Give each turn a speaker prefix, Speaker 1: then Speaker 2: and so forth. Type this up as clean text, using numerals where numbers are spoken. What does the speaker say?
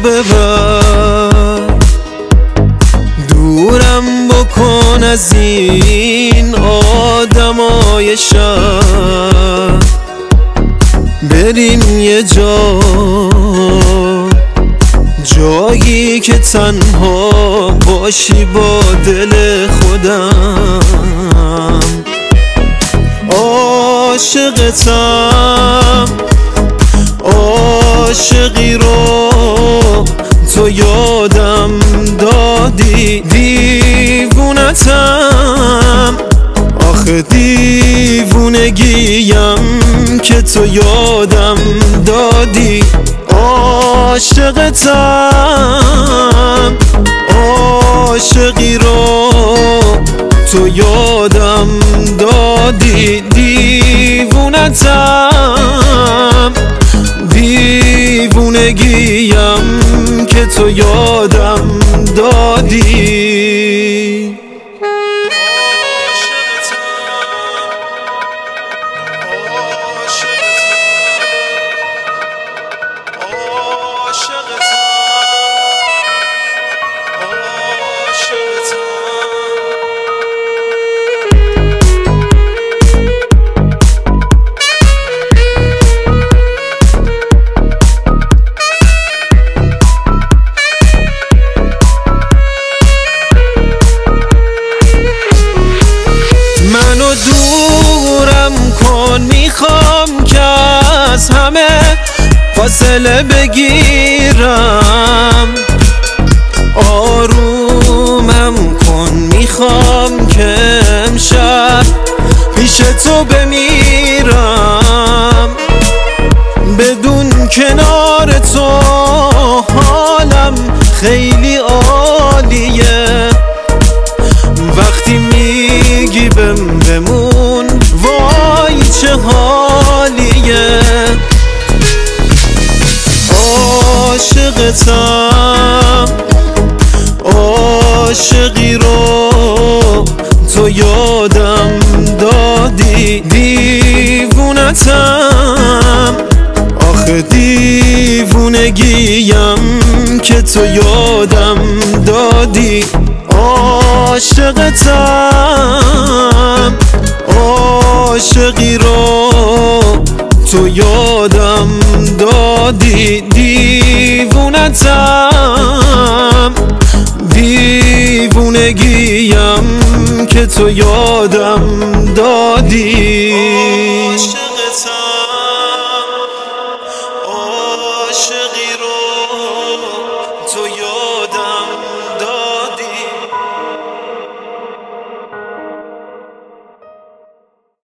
Speaker 1: ببر، دورم بکن از این آدمای شهر، بریم یه جایی که تنها باشی با دل خودم. عاشقتم، عاشقی رو تو یادم دادی، دیوونتم، آخه دیوونگیم که تو یادم دادی. عاشقتم، عاشقی رو تو یادم دادی، دیوونتم، دیوونگیم که تو یادم دادی. منو دورم کن، میخوام که از همه فاصله بگیرم، آرومم کن، میخوام که امشب پیش تو بمیرم. بدون کنار تو حالم خیلی عالیه، وقتی میگی بمون وای چه حالیه. عاشقتم، عاشقی رو تو یادم دادی، دیوونتم، آخه دیوونگیم که تو یادم دادی. عاشقتم، عاشقی رو تو یادم دادی، دیوونتم، دیوونگیم که تو یادم دادی.